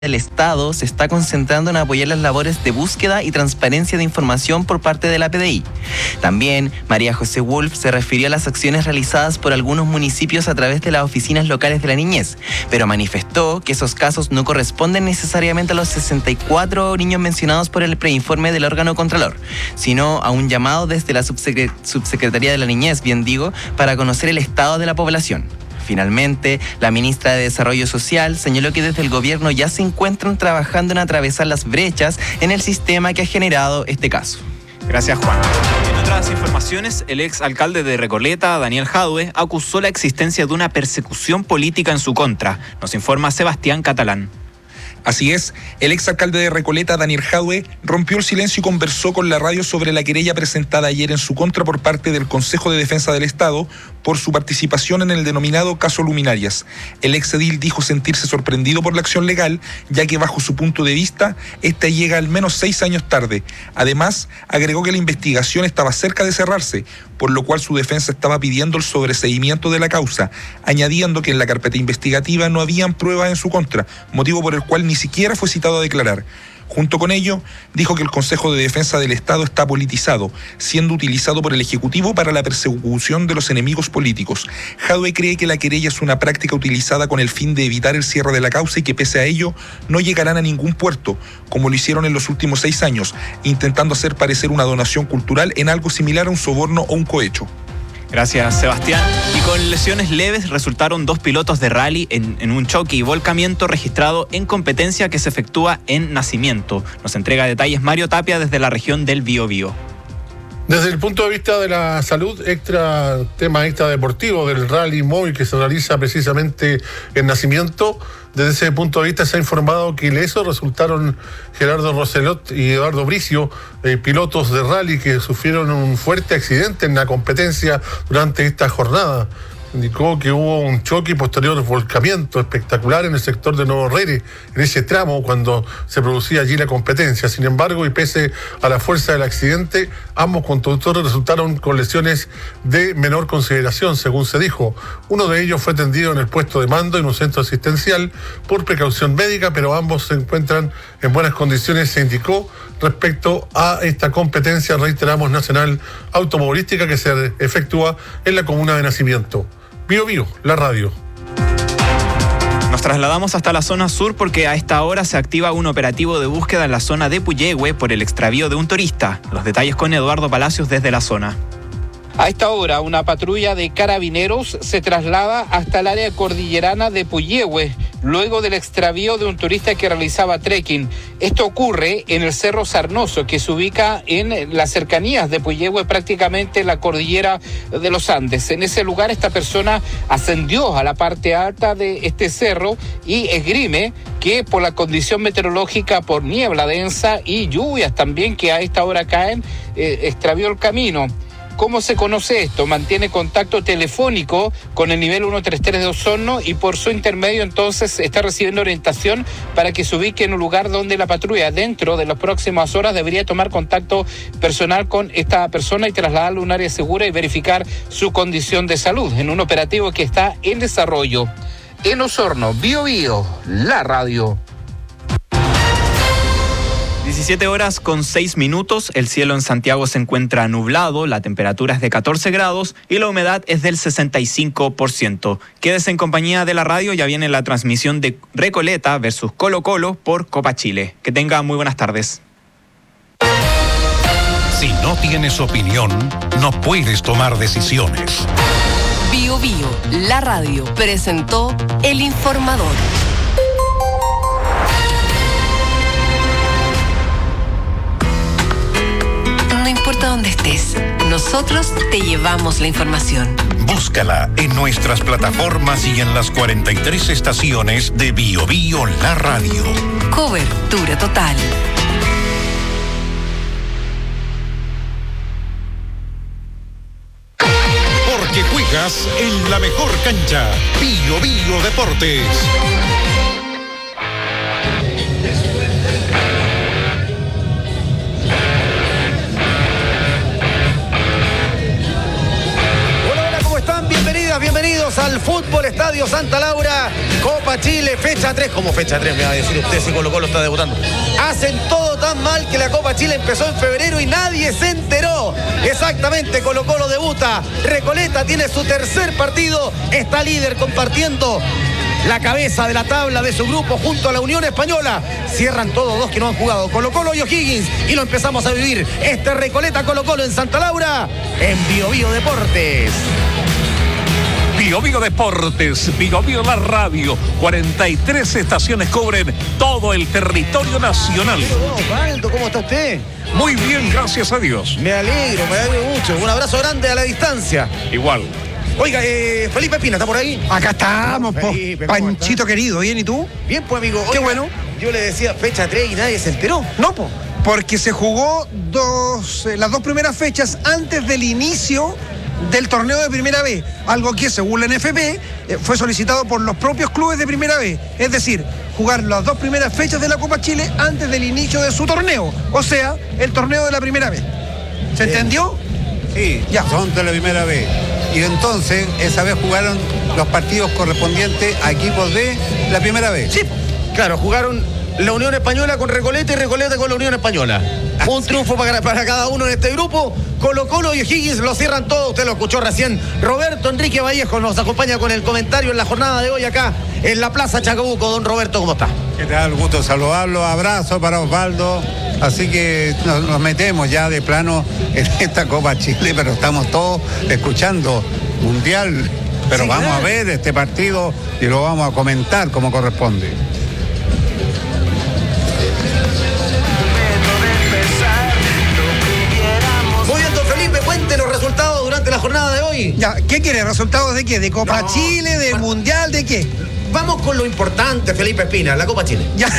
del Estado se está concentrando en apoyar las labores de búsqueda y transparencia de información por parte de la PDI. También María José Wolf se refirió a las acciones realizadas por algunos municipios a través de las oficinas locales de la niñez, pero manifestó que esos casos no corresponden necesariamente a los 64 niños mencionados por el preinforme del órgano Contralor, sino a un llamado desde la Subsecretaría de la Niñez, para conocer el estado de la población. Finalmente, la ministra de Desarrollo Social señaló que desde el gobierno ya se encuentran trabajando en atravesar las brechas en el sistema que ha generado este caso. Gracias, Juan. En otras informaciones, el ex alcalde de Recoleta, Daniel Jadue, acusó la existencia de una persecución política en su contra. Nos informa Sebastián Catalán. Así es, el exalcalde de Recoleta, Daniel Jadue, rompió el silencio y conversó con la radio sobre la querella presentada ayer en su contra por parte del Consejo de Defensa del Estado por su participación en el denominado caso Luminarias. El exedil dijo sentirse sorprendido por la acción legal, ya que bajo su punto de vista, esta llega al menos 6 años tarde. Además, agregó que la investigación estaba cerca de cerrarse, por lo cual su defensa estaba pidiendo el sobreseimiento de la causa, añadiendo que en la carpeta investigativa no habían pruebas en su contra, motivo por el cual ni siquiera fue citado a declarar. Junto con ello, dijo que el Consejo de Defensa del Estado está politizado, siendo utilizado por el Ejecutivo para la persecución de los enemigos políticos. Jadue cree que la querella es una práctica utilizada con el fin de evitar el cierre de la causa y que pese a ello no llegarán a ningún puerto, como lo hicieron en los últimos 6 años, intentando hacer parecer una donación cultural en algo similar a un soborno o un cohecho. Gracias, Sebastián. Y con lesiones leves resultaron 2 pilotos de rally en un choque y volcamiento registrado en competencia que se efectúa en Nacimiento. Nos entrega detalles Mario Tapia desde la región del Biobío. Desde el punto de vista de la salud, tema extra deportivo del rally móvil que se realiza precisamente en Nacimiento, desde ese punto de vista se ha informado que ilesos resultaron Gerardo Roselot y Eduardo Bricio, pilotos de rally que sufrieron un fuerte accidente en la competencia durante esta jornada. Indicó que hubo un choque y posterior volcamiento espectacular en el sector de Nuevo Reyes, en ese tramo cuando se producía allí la competencia. Sin embargo, y pese a la fuerza del accidente, ambos conductores resultaron con lesiones de menor consideración, según se dijo. Uno de ellos fue atendido en el puesto de mando en un centro asistencial por precaución médica, pero ambos se encuentran en buenas condiciones, se indicó respecto a esta competencia, reiteramos, nacional automovilística que se efectúa en la comuna de Nacimiento. Biobío, la radio. Nos trasladamos hasta la zona sur porque a esta hora se activa un operativo de búsqueda en la zona de Puyehue por el extravío de un turista. Los detalles con Eduardo Palacios desde la zona. A esta hora, una patrulla de carabineros se traslada hasta el área cordillerana de Puyehue, luego del extravío de un turista que realizaba trekking. Esto ocurre en el Cerro Sarnoso, que se ubica en las cercanías de Puyehue, prácticamente en la cordillera de los Andes. En ese lugar, esta persona ascendió a la parte alta de este cerro y esgrime que por la condición meteorológica, por niebla densa y lluvias también que a esta hora caen, extravió el camino. ¿Cómo se conoce esto? Mantiene contacto telefónico con el nivel 133 de Osorno y por su intermedio entonces está recibiendo orientación para que se ubique en un lugar donde la patrulla dentro de las próximas horas debería tomar contacto personal con esta persona y trasladarlo a un área segura y verificar su condición de salud en un operativo que está en desarrollo. En Osorno, Biobío, la radio. 17 horas con 6 minutos, el cielo en Santiago se encuentra nublado, la temperatura es de 14 grados y la humedad es del 65%. Quédese en compañía de la radio, ya viene la transmisión de Recoleta versus Colo-Colo por Copa Chile. Que tenga muy buenas tardes. Si no tienes opinión, no puedes tomar decisiones. Biobío, la radio, presentó El Informador. No importa dónde estés, nosotros te llevamos la información. Búscala en nuestras plataformas y en las 43 estaciones de Biobío La Radio. Cobertura total. Porque juegas en la mejor cancha. Biobío Deportes. Bienvenidos al Fútbol Estadio Santa Laura Copa Chile, fecha 3. ¿Cómo fecha 3? Me va a decir usted si Colo-Colo está debutando. Hacen todo tan mal que la Copa Chile empezó en febrero y nadie se enteró. Exactamente, Colo-Colo debuta. Recoleta tiene su tercer partido. Está líder compartiendo la cabeza de la tabla de su grupo junto a la Unión Española. Cierran todos dos que no han jugado, Colo-Colo y O'Higgins, y lo empezamos a vivir. Recoleta Colo-Colo en Santa Laura, en Bio Bio Deportes. Bio Bio Deportes, Bio Bio la radio. 43 estaciones cubren todo el territorio nacional. Osvaldo, ¿cómo está usted? Muy bien, gracias a Dios. Me alegro mucho. Un abrazo grande a la distancia. Igual. Oiga, Felipe Espina, ¿está por ahí? Acá estamos, Felipe, Panchito querido, ¿bien y tú? Bien, pues, amigo. Qué Oiga, bueno. Yo le decía fecha 3 y nadie se enteró. No, porque se jugó las dos primeras fechas antes del inicio del torneo de Primera B, algo que según la NFP fue solicitado por los propios clubes de Primera B, es decir, jugar las dos primeras fechas de la Copa Chile antes del inicio de su torneo, o sea, el torneo de la Primera B. ¿Se entendió? Sí, ya. Son de la Primera B. Y entonces, esa vez jugaron los partidos correspondientes a equipos de la Primera B. Sí, claro, jugaron la Unión Española con Recoleta y Recoleta con la Unión Española. Un triunfo para cada uno en este grupo. Colo-Colo y O'Higgins lo cierran todo. Usted lo escuchó recién. Roberto Enrique Vallejo nos acompaña con el comentario en la jornada de hoy acá en la Plaza Chacabuco. Don Roberto, ¿cómo está? ¿Qué tal? Gusto saludarlo. Abrazo para Osvaldo. Así que nos metemos ya de plano en esta Copa Chile, pero estamos todos escuchando Mundial. Pero sí, vamos a ver este partido y lo vamos a comentar como corresponde. Cuente los resultados durante la jornada de hoy. Ya, ¿qué quiere? ¿Resultados de qué? ¿De Copa Chile? ¿De Mundial? ¿De qué? Vamos con lo importante, Felipe Espina, la Copa Chile. Ya,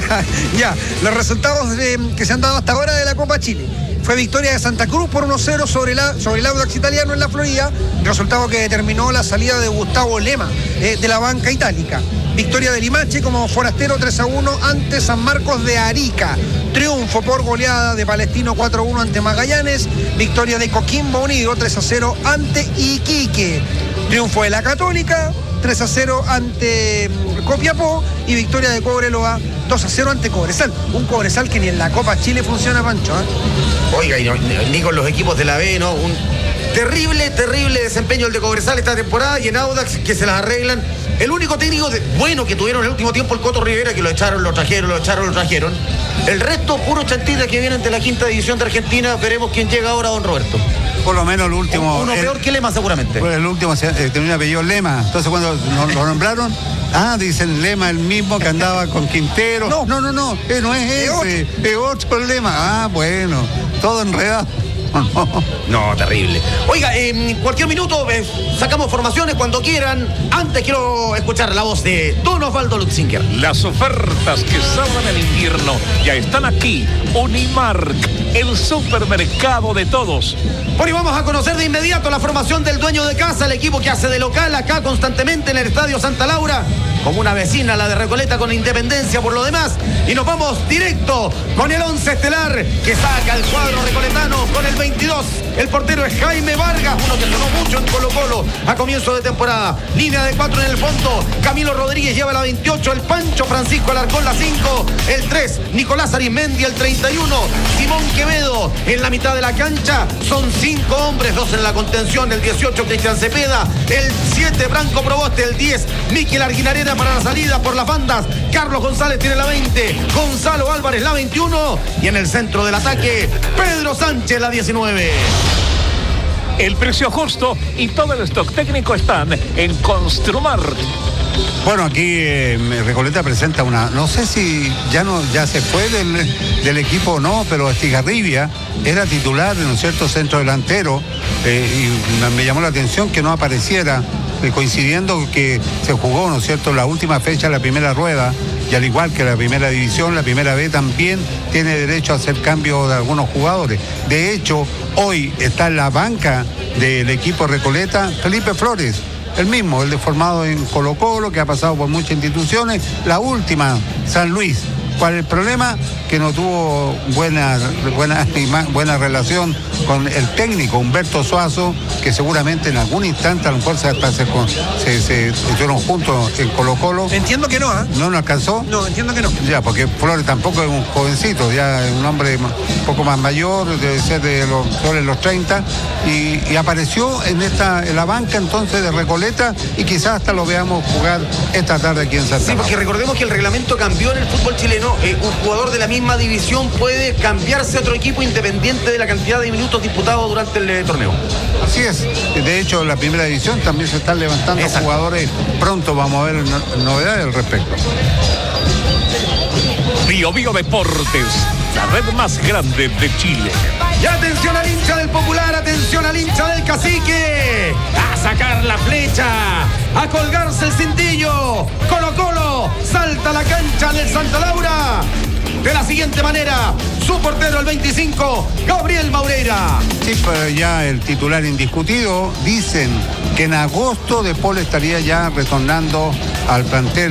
los resultados que se han dado hasta ahora de la Copa Chile. Fue victoria de Santa Cruz por 1-0 sobre el Audax Italiano en la Florida, resultado que determinó la salida de Gustavo Lema de la banca itálica. Victoria de Limache como forastero 3-1 ante San Marcos de Arica. Triunfo por goleada de Palestino 4-1 ante Magallanes. Victoria de Coquimbo Unido 3-0 ante Iquique. Triunfo de la Católica 3-0 ante Copiapó y victoria de Cobreloa 2-0 ante Cobresal. Un Cobresal que ni en la Copa Chile funciona, Pancho. Oiga, y ni con los equipos de la B, ¿no? Un terrible desempeño el de Cobresal esta temporada y en Audax que se las arreglan. El único técnico bueno que tuvieron en el último tiempo el Coto Rivera, que lo echaron, lo trajeron. El resto, puro chantita que vienen de la quinta división de Argentina. Veremos quién llega ahora, don Roberto. Por lo menos el último. Uno peor que Lema, seguramente. El último tenía un apellido Lema. Entonces cuando lo nombraron, dicen Lema, el mismo que andaba con Quintero. No, no es ese. Es otro Lema. Bueno, todo enredado. No, terrible. Oiga, en cualquier minuto sacamos formaciones cuando quieran. Antes quiero escuchar la voz de don Osvaldo Lutzinger. Las ofertas que salvan el invierno ya están aquí. Unimark, el supermercado de todos. Bueno, y vamos a conocer de inmediato la formación del dueño de casa, el equipo que hace de local acá constantemente en el Estadio Santa Laura, como una vecina, la de Recoleta, con Independencia por lo demás. Y nos vamos directo con el 11 estelar que saca el cuadro recoletano con el 22. El portero es Jaime Vargas, uno que sonó mucho en Colo-Colo a comienzo de temporada. Línea de 4 en el fondo. Camilo Rodríguez lleva la 28. El Pancho Francisco Alarcón la 5. El 3, Nicolás Arismendi el 31. Simón Quevedo en la mitad de la cancha. Son 5 hombres, 2 en la contención. El 18, Cristian Cepeda. El 7, Branco Proboste. El 10, Miquel Arguinarena para la salida por las bandas. Carlos González tiene la 20. Gonzalo Álvarez la 21. Y en el centro del ataque, Pedro Sánchez la 19. El precio justo y todo el stock técnico están en Construmar. Bueno, aquí Recoleta presenta una, no sé si ya se fue del equipo o no, pero Estigarribia era titular, ¿no es cierto?, centro delantero, y me llamó la atención que no apareciera, coincidiendo que se jugó, ¿no es cierto?, la última fecha, la primera rueda, y al igual que la primera división, la primera B también tiene derecho a hacer cambio de algunos jugadores. De hecho, hoy está en la banca del equipo Recoleta Felipe Flores, el mismo, el de formado en Colo-Colo, que ha pasado por muchas instituciones, la última, San Luis. ¿Cuál es el problema? Que no tuvo buena relación con el técnico Humberto Suazo, que seguramente en algún instante a lo mejor se estuvieron juntos en Colo-Colo. Entiendo que no, ¿eh? ¿No alcanzó? No, entiendo que no. Ya, porque Flores tampoco es un jovencito, ya es un hombre un poco más mayor, debe ser sobre los 30, y apareció en la banca entonces de Recoleta, y quizás hasta lo veamos jugar esta tarde aquí en Santa Laura. Sí, porque recordemos que el reglamento cambió en el fútbol chileno. Un jugador de la misma división puede cambiarse a otro equipo independiente de la cantidad de minutos disputados durante el torneo. Así es. De hecho, la primera división también se están levantando jugadores. Pronto vamos a ver novedades al respecto. Bio Bio Deportes, la red más grande de Chile. Y atención al hincha del Popular, atención al hincha del Cacique. A sacar la flecha, a colgarse el cintillo. Colo-Colo salta a la cancha del Santa Laura de la siguiente manera: su portero, el 25, Gabriel Maureira. Sí, pero ya el titular indiscutido. Dicen que en agosto De Paul estaría ya retornando al plantel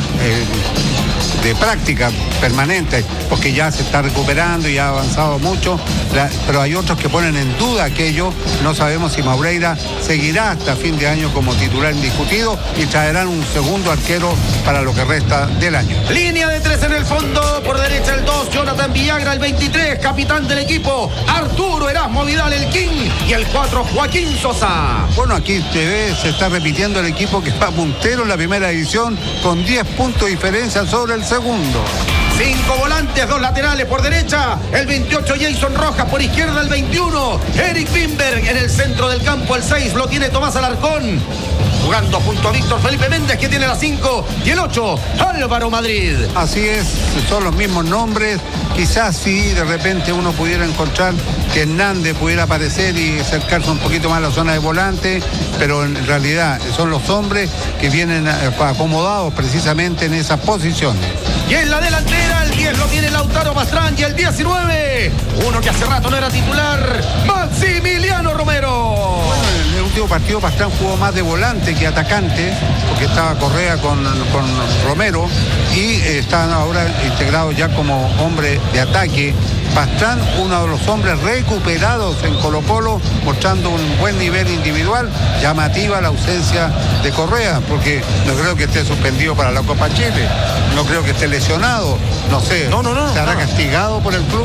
de práctica permanente, porque ya se está recuperando y ha avanzado mucho, pero hay otros que ponen en duda aquello. No sabemos si Maureira seguirá hasta fin de año como titular indiscutido, y traerán un segundo arquero para lo que resta del año. Línea de 3 en el fondo, por derecha el 2, Jonathan Villagra, el 23, capitán del equipo, Arturo Erasmo Vidal, el King, y el 4, Joaquín Sosa. Bueno, aquí se está repitiendo el equipo que va puntero en la primera división, con 10 puntos de diferencia sobre el segundo. 5 volantes, 2 laterales por derecha, el 28 Jason Rojas, por izquierda el 21 Eric Wimberg, en el centro del campo el 6 lo tiene Tomás Alarcón, jugando junto a Víctor Felipe Méndez, que tiene la 5, y el 8 Álvaro Madrid. Así es, son los mismos nombres. Quizás sí, de repente uno pudiera encontrar que Hernández pudiera aparecer y acercarse un poquito más a la zona de volante, pero en realidad son los hombres que vienen acomodados precisamente en esas posiciones. Y en la delantera el 10 lo tiene Lautaro Pastrán, y el 19, uno que hace rato no era titular, Maximiliano Romero. Bueno, en el último partido Pastrán jugó más de volante que atacante, porque estaba Correa con Romero, y están ahora integrados ya como hombre de ataque. Pastrán, uno de los hombres recuperados en Colo-Colo, mostrando un buen nivel individual. Llamativa la ausencia de Correa, porque no creo que esté suspendido para la Copa Chile, no creo que esté lesionado, no sé. No. ¿Estará castigado por el club?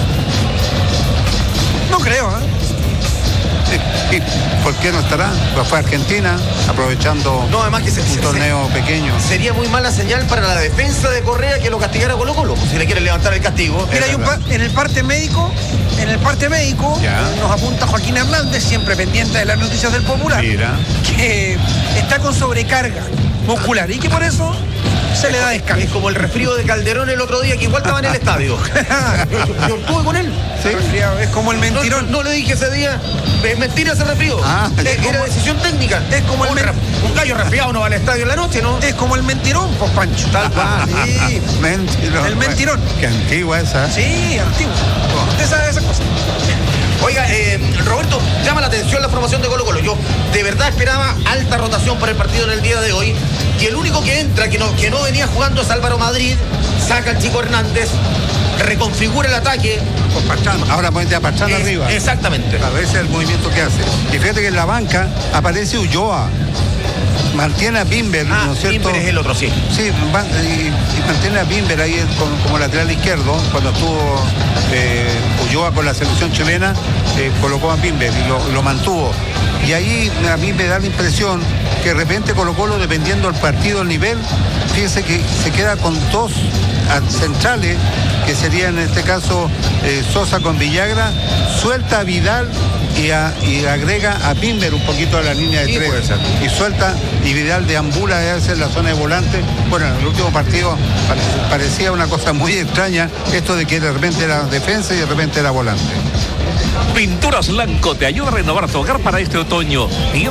No creo, ¿eh? ¿Y por qué no estará? Pues fue a Argentina, aprovechando además que un torneo pequeño. Sería muy mala señal para la defensa de Correa que lo castigara Colo-Colo, si le quieren levantar el castigo. Mira, en el parte médico nos apunta Joaquín Hernández, siempre pendiente de las noticias del Popular. Mira. Que está con sobrecarga muscular y que por eso se le da descanso. Es como el resfrío de Calderón el otro día, que igual estaba en el estadio. Yo estuve con él. ¿Sí? Es como el mentirón. No le dije ese día, es mentira ese resfrío. Era decisión técnica. Es como un gallo resfriado no va al estadio en la noche, ¿no? Es como el mentirón, pues, Pancho. Tal cual. Sí. Mentirón. El mentirón. Qué antigua esa. Sí, antigua. Usted sabe esa cosa. Oiga, Roberto, llama la atención la formación de Colo-Colo. Yo de verdad esperaba alta rotación para el partido en el día de hoy. Y el único que entra, que no venía jugando, es Álvaro Madrid. Saca al chico Hernández, reconfigura el ataque. Con Pastrán. Ahora ponete a Pastrán arriba. Exactamente. A ver ese es el movimiento que hace. Y fíjate que en la banca aparece Ulloa. Mantiene a Bimber, ¿no es cierto? Bimber es el otro, sí. Sí, y mantiene a Bimber ahí como lateral izquierdo. Cuando estuvo Ulloa con la selección chilena, colocó a Bimber y lo mantuvo. Y ahí a mí me da la impresión que de repente Colo-Colo, dependiendo del partido, el nivel, fíjese que se queda con 2 centrales, que serían en este caso Sosa con Villagra, suelta a Vidal y agrega a Bimber un poquito a la línea de 3. Y suelta, y Vidal deambula a hacer la zona de volante. Bueno, en el último partido parecía una cosa muy extraña, esto de que de repente era defensa y de repente era volante. Pinturas Lanco te ayuda a renovar tu hogar para este otoño.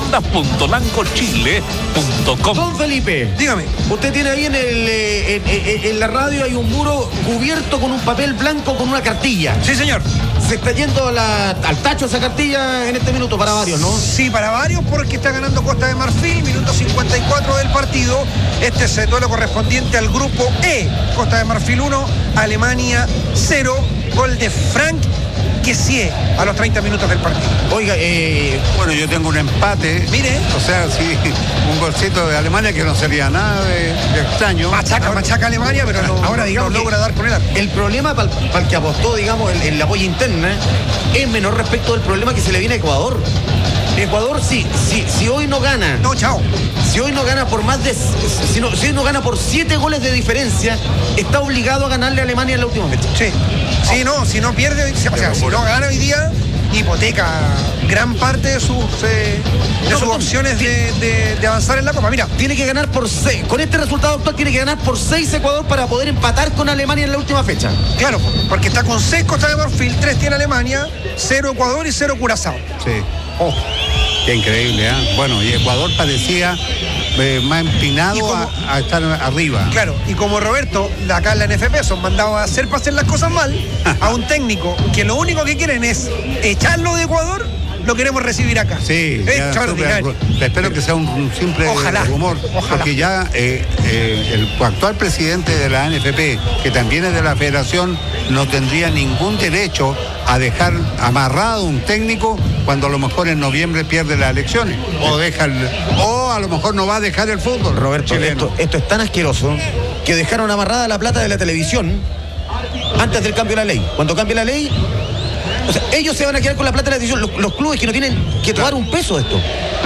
Tiendas.lancochile.com. Don Felipe, Dígame. usted tiene ahí en la radio hay un muro cubierto con un papel blanco con una cartilla. Sí, señor. Se está yendo al tacho esa cartilla en este minuto para varios, ¿no? Sí, para varios, porque está ganando Costa de Marfil, minuto 54 del partido. Este es el duelo correspondiente al grupo E. Costa de Marfil 1, Alemania 0, gol de Frank Kessié a los 30 minutos del partido. Oiga, Bueno, yo tengo un empate. Mire. O sea, sí, un golcito de Alemania que no sería nada de extraño. Machaca Alemania, pero ahora digamos no que logra dar con el arco. el problema para el que apostó, digamos, en la polla interna es menor respecto del problema que se le viene a Ecuador. Ecuador, si hoy no gana. No, chao. Si hoy no gana por si hoy no gana por 7 goles de diferencia, está obligado a ganarle a Alemania en la última fecha. Sí. Si no pierde, o sea, si no gana hoy día, hipoteca gran parte de sus opciones de avanzar en la Copa. Mira, tiene que ganar por 6. Con este resultado actual tiene que ganar por 6 Ecuador para poder empatar con Alemania en la última fecha. Claro, porque está con 6 Costa de Marfil, 3 tiene Alemania, 0 Ecuador y 0 Curazao. Sí. Oh, qué increíble, ¿eh? Bueno, y Ecuador parecía más empinado a estar arriba. Claro, y como Roberto, acá en la NFP son mandados a hacer para hacer las cosas mal, a un técnico que lo único que quieren es echarlo de Ecuador, lo queremos recibir acá. Sí, extraordinario. Espero que sea un simple rumor, porque ya el actual presidente de la NFP, que también es de la federación, no tendría ningún derecho a dejar amarrado un técnico cuando a lo mejor en noviembre pierde las elecciones o a lo mejor no va a dejar el fútbol. Roberto, esto es tan asqueroso que dejaron amarrada la plata de la televisión antes del cambio de la ley. Cuando cambie la ley, o sea, ellos se van a quedar con la plata de la televisión, los clubes que no tienen que tomar un peso de esto.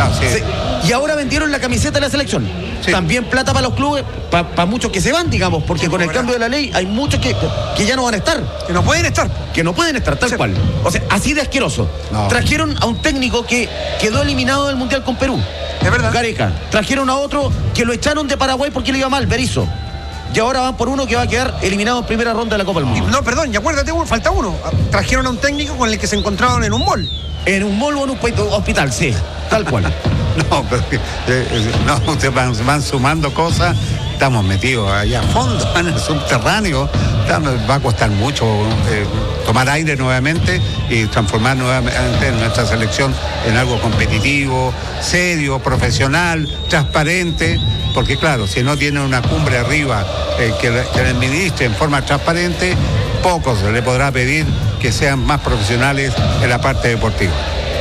Y ahora vendieron la camiseta de la selección. Sí. También plata para los clubes, para muchos que se van, digamos, porque con el cambio de la ley hay muchos que ya no van a estar. Que no pueden estar. Tal cual. O sea, así de asqueroso. No. Trajeron a un técnico que quedó eliminado del Mundial con Perú. Es verdad. Gareca. Trajeron a otro que lo echaron de Paraguay porque le iba mal, Berizzo. Y ahora van por uno que va a quedar eliminado en primera ronda de la Copa del Mundo. No, perdón, y acuérdate, falta uno. Trajeron a un técnico con el que se encontraron en un mall. En un mall o en un hospital, sí. Tal cual. No, pero ustedes van sumando cosas. Estamos metidos allá a fondo, en el subterráneo. Va a costar mucho tomar aire nuevamente y transformar nuevamente nuestra selección en algo competitivo, serio, profesional, transparente. Porque claro, si no tiene una cumbre arriba que le administre en forma transparente, poco se le podrá pedir que sean más profesionales en la parte deportiva.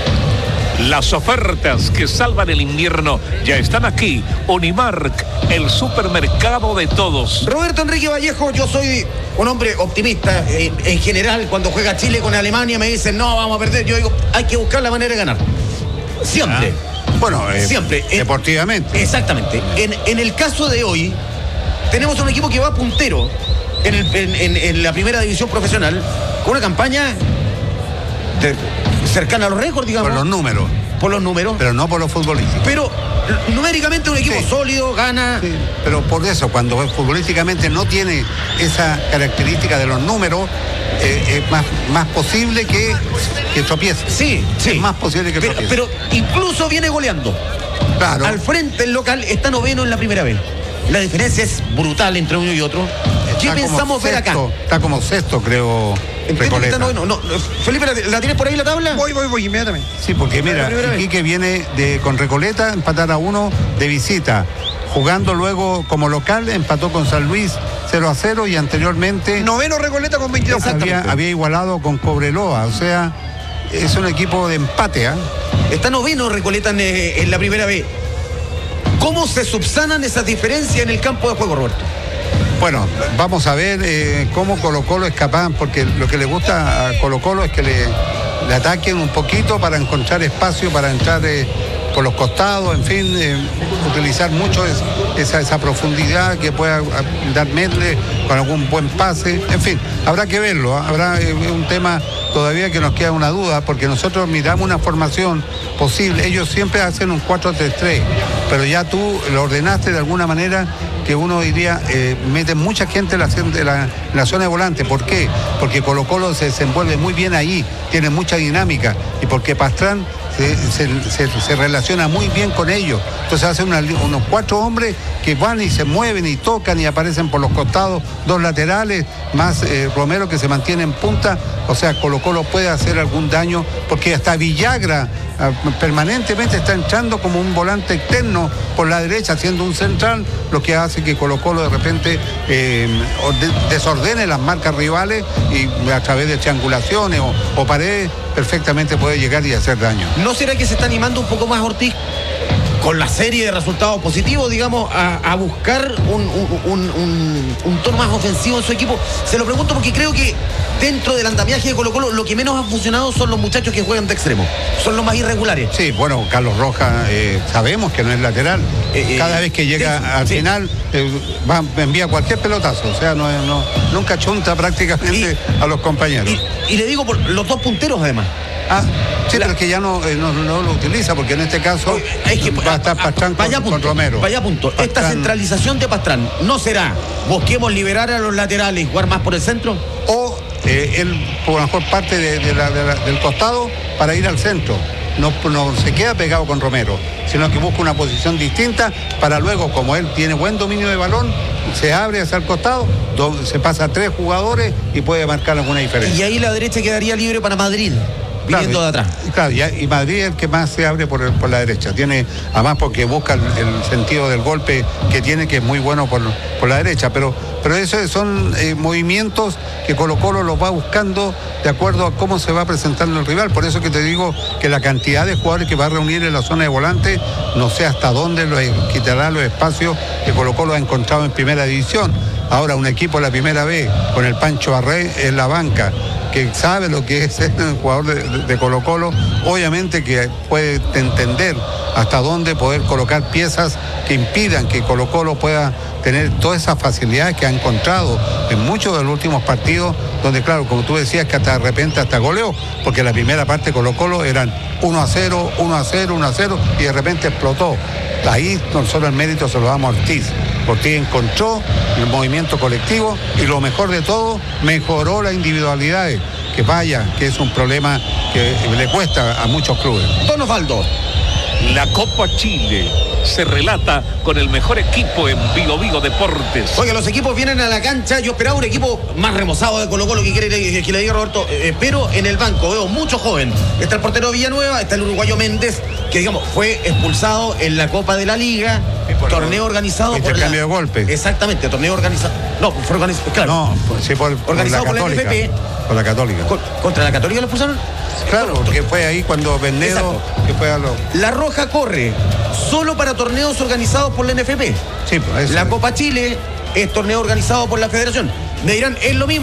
Las ofertas que salvan el invierno ya están aquí. Unimark, el supermercado de todos. Roberto Enrique Vallejo, yo soy un hombre optimista. En general, cuando juega Chile con Alemania me dicen, no, vamos a perder. Yo digo, hay que buscar la manera de ganar. Siempre. Bueno, siempre. Deportivamente. Exactamente. En el caso de hoy, tenemos un equipo que va puntero en la primera división profesional, con una campaña cercana a los récords, digamos. Por los números. Pero no por los futbolísticos. Pero numéricamente un equipo sólido, gana. Sí, pero por eso, cuando futbolísticamente no tiene esa característica de los números, es más posible que tropiece. Sí. Es más posible que tropiece. Pero incluso viene goleando. Claro. Al frente, el local está noveno en la primera vez. La diferencia es brutal entre uno y otro. ¿Qué pensamos ver acá? Está como sexto, creo. Recoleta. No, Felipe, ¿la tienes por ahí la tabla? Voy inmediatamente. Sí, porque mira, Iquique viene con Recoleta, empatar a 1 de visita. Jugando luego como local, empató con San Luis 0-0 y anteriormente... Noveno Recoleta con 22. Había igualado con Cobreloa, o sea, es un equipo de empate, ¿eh? Está noveno Recoleta en la primera vez. ¿Cómo se subsanan esas diferencias en el campo de juego, Roberto? Bueno, vamos a ver cómo Colo-Colo es capaz, porque lo que le gusta a Colo-Colo es que le ataquen un poquito para encontrar espacio, para entrar por los costados, en fin, utilizar mucho esa profundidad que pueda dar Medley con algún buen pase, en fin, habrá que verlo, habrá un tema todavía que nos queda una duda, porque nosotros miramos una formación posible, ellos siempre hacen un 4-3-3, pero ya tú lo ordenaste de alguna manera que uno diría, mete mucha gente en la zona de volante. ¿Por qué? Porque Colo-Colo se desenvuelve muy bien ahí, tiene mucha dinámica, y porque Pastrán se relaciona muy bien con ellos. Entonces hacen unos 4 hombres que van y se mueven y tocan y aparecen por los costados, 2 laterales, más Romero que se mantiene en punta. O sea, Colo-Colo puede hacer algún daño, porque hasta Villagra permanentemente está entrando como un volante externo por la derecha, haciendo un central, lo que hace que Colo-Colo de repente desordene las marcas rivales, y a través de triangulaciones o paredes perfectamente puede llegar y hacer daño. ¿No será que se está animando un poco más Ortiz con la serie de resultados positivos, digamos, a buscar un tono más ofensivo en su equipo? Se lo pregunto porque creo que dentro del andamiaje de Colo-Colo lo que menos ha funcionado son los muchachos que juegan de extremo, son los más irregulares. Sí, bueno, Carlos Rojas sabemos que no es lateral, cada vez que llega al final envía cualquier pelotazo, o sea, nunca chunta prácticamente a los compañeros. Y le digo por los 2 punteros además. Sí, pero es que ya no lo utiliza, porque en este caso va a estar Pastrán con Romero. Vaya punto. Pastrán. Esta centralización de Pastrán, ¿no será busquemos liberar a los laterales y jugar más por el centro? O él, por lo mejor, parte del costado para ir al centro. No se queda pegado con Romero, sino que busca una posición distinta para luego, como él tiene buen dominio de balón, se abre hacia el costado, se pasa a 3 jugadores y puede marcar alguna diferencia. Y ahí la derecha quedaría libre para Madrid. Viniendo de atrás. Claro, y Madrid es el que más se abre por la derecha. Tiene, además, porque busca el sentido del golpe que tiene, que es muy bueno por la derecha. Pero esos son movimientos que Colo-Colo los va buscando de acuerdo a cómo se va presentando el rival. Por eso que te digo que la cantidad de jugadores que va a reunir en la zona de volante, no sé hasta dónde quitará los espacios que Colo-Colo ha encontrado en primera división. Ahora, un equipo de la primera vez con el Pancho Barré en la banca, que sabe lo que es ser un jugador de Colo-Colo, obviamente que puede entender hasta dónde poder colocar piezas que impidan que Colo-Colo pueda tener todas esas facilidades que ha encontrado en muchos de los últimos partidos, donde claro, como tú decías, que hasta de repente hasta goleó, porque la primera parte Colo-Colo eran 1-0, 1-0, 1-0, y de repente explotó. Ahí nosotros el mérito se lo damos a Ortiz. Ortiz encontró el movimiento colectivo y lo mejor de todo, mejoró las individualidades, que es un problema que le cuesta a muchos clubes. Don Osvaldo. La Copa Chile se relata con el mejor equipo en Vigo Deportes. Oiga, los equipos vienen a la cancha. Yo esperaba un equipo más remozado de Colo-Colo, que le diga Roberto, pero en el banco veo mucho joven. Está el portero Villanueva, está el uruguayo Méndez, que digamos fue expulsado en la Copa de la Liga, torneo organizado por intercambio de golpes. Exactamente, torneo organizado. No, fue organizado, claro. No, sí, organizado por la NFP. Por la Católica. ¿Contra la Católica lo expulsaron? Claro, porque fue ahí cuando Vendedo, que fue a La Roja corre solo para torneos organizados por la NFP. Sí, pues la Copa Chile es torneo organizado por la Federación. Me dirán, es lo